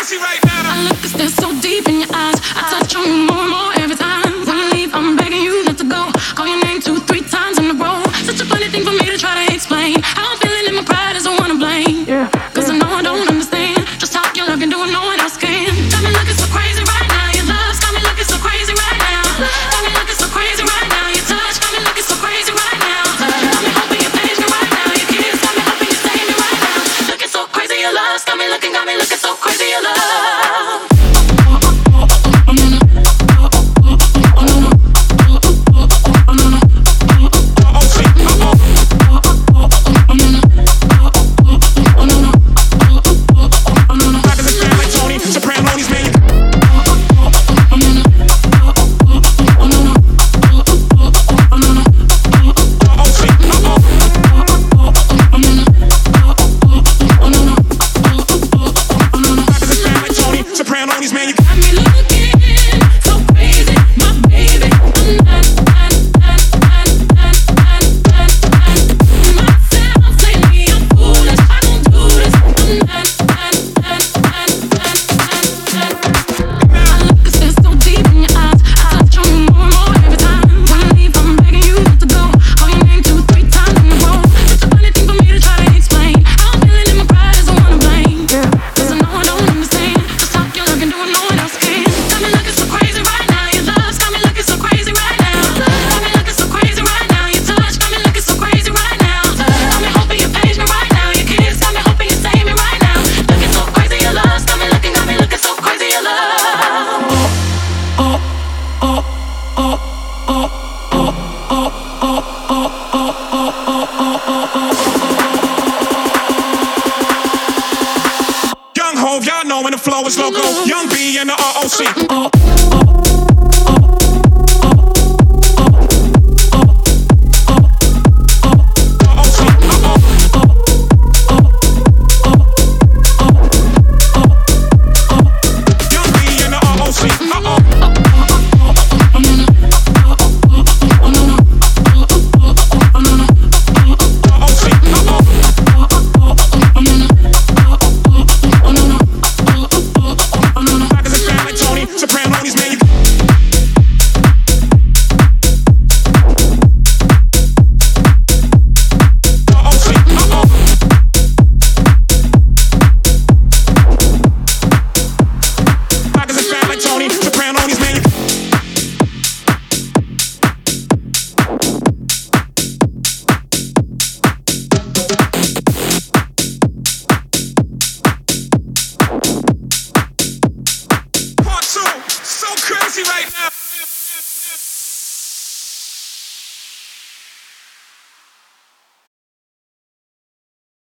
crazy right now. I look 'cause they're so deep in your eyes. I touch on you more and more every time. When you leave, I'm begging you not to go. Call your name 2, 3 times in a row. Such a funny thing for me to try to explain. How I'm feeling and my pride is the one to blame. Cause I know I don't understand just how your love can do what no one else can. Got me looking so crazy right now. Your love's got me looking so crazy right now. Got me looking so crazy right now. Your touch got me looking so crazy right now. Got me hoping you page me right now. Your kiss got me hoping you save me right now. Looking so crazy, your love's got me looking so crazy, your love. Y'all know when the flow is loco. Young B and the ROC. Right now.